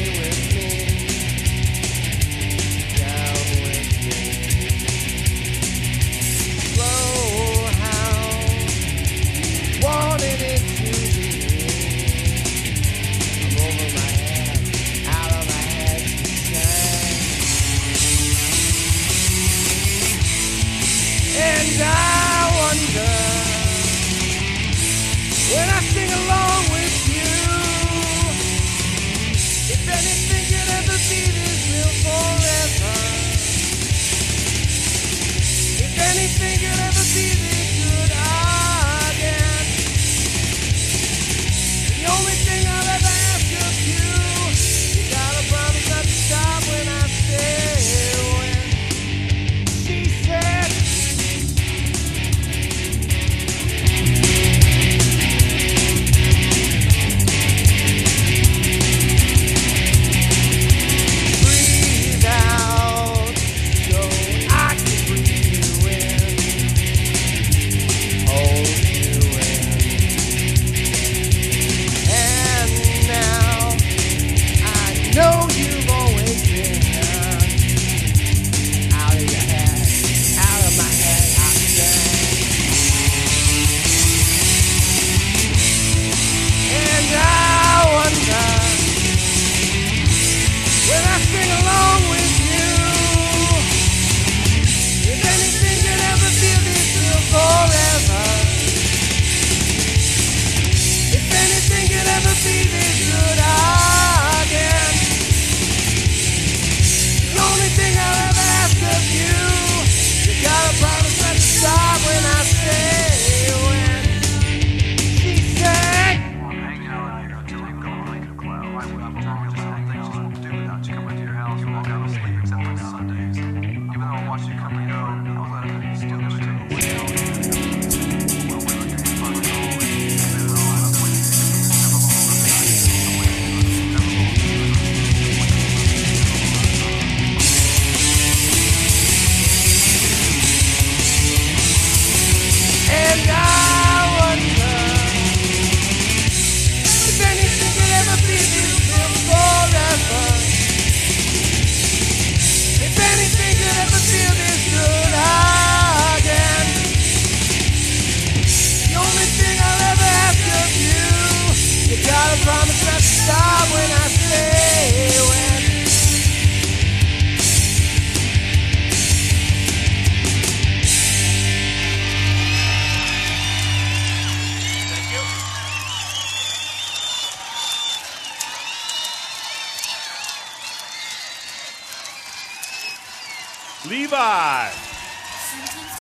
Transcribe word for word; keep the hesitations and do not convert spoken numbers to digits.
with me, down with me. Slow hound, wanted it to be. I'm over my head, out of my head, she sang. And I wonder, when I sing along with you, if anything could ever be this real forever. If anything could ever be this good again. The only thing I'll ever ask of you, you gotta promise not to stop when I say when. She said, breathe out so I can breathe you in, hold you in. And now I know you've always been out of your head, out of my head, I sang. And I wonder, when I sing along with you, if anything could ever feel this real forever. If anything could ever be this good again. The only thing I'll ever ask of you, you gotta promise not to stop when I say when. She said, Hanging out here until you go like a cloud. Why would I want to just have things to do without you? Come into your house, walk out of sleep, except on Sundays. Even though I watch you come and go, I'll let it still do it to you. Well, when I get you finally go away, and then I'll have one never long look at you. Never long and I wonder, if anything could ever be this real forever. If anything could ever feel this good again. The only thing I'll ever ask of you, you gotta promise not to stop when I say when. Levi.